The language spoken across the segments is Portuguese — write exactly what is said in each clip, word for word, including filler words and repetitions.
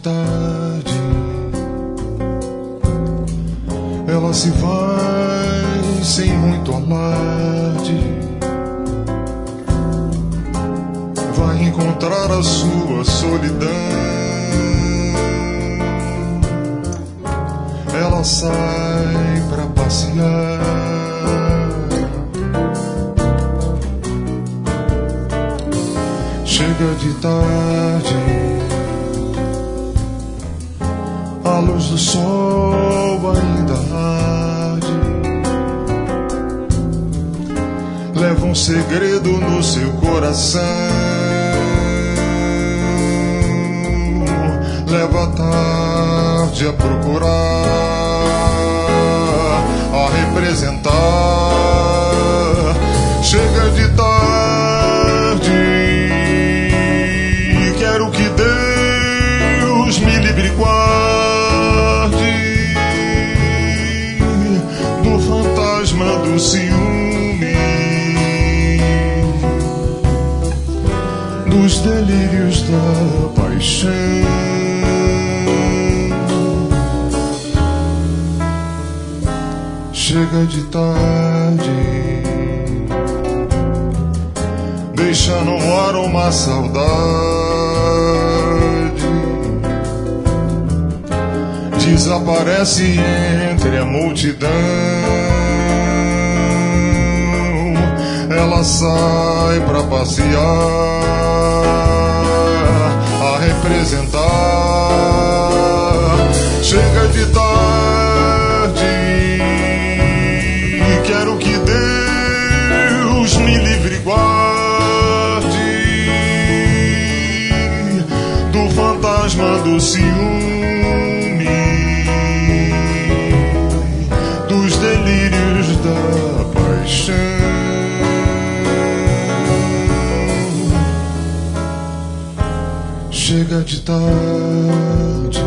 tarde, ela se vai sem muito alarde, vai encontrar a sua solidão. Ela sai pra passear, chega de tarde, a luz do sol ainda arde, leva um segredo no seu coração, leva a tarde a procurar, a representar. Chega de tarde, quero que Deus me livre e guarde do fantasma do ciúme, dos delírios da paixão. Chega de tarde, deixa no ar uma saudade, desaparece entre a multidão. Ela sai pra passear, a representar. Chega de tarde, quero que Deus me livre e guarde do fantasma do ciúme, dos delírios da paixão. Chega de tarde,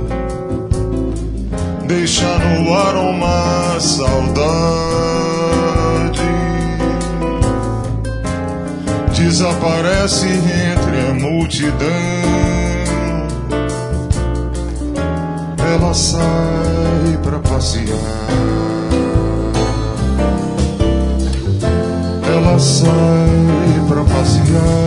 deixa no ar uma saudade, desaparece entre a multidão. Ela sai pra passear, ela sai pra passear.